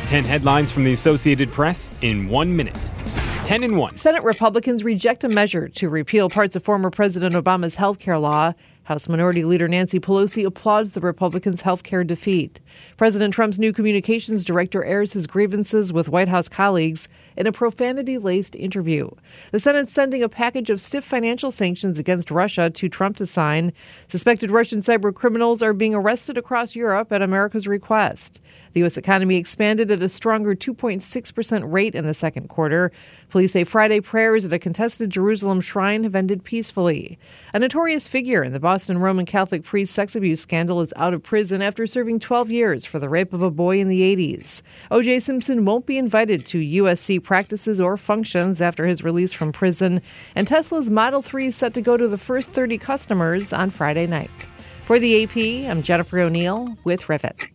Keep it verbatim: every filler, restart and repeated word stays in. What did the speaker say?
ten headlines from the Associated Press in one minute. ten in one. Senate Republicans reject a measure to repeal parts of former President Obama's health care law. House Minority Leader Nancy Pelosi applauds the Republicans' health care defeat. President Trump's new communications director airs his grievances with White House colleagues in a profanity-laced interview. The Senate's sending a package of stiff financial sanctions against Russia to Trump to sign. Suspected Russian cyber criminals are being arrested across Europe at America's request. The U S economy expanded at a stronger two point six percent rate in the second quarter. Police say Friday prayers at a contested Jerusalem shrine have ended peacefully. A notorious figure in the Boston Roman Catholic priest sex abuse scandal is out of prison after serving twelve years for the rape of a boy in the eighties. O J. Simpson won't be invited to U S C practices or functions after his release from prison. And Tesla's Model three is set to go to the first thirty customers on Friday night. For the A P, I'm Jennifer O'Neill with Rivet.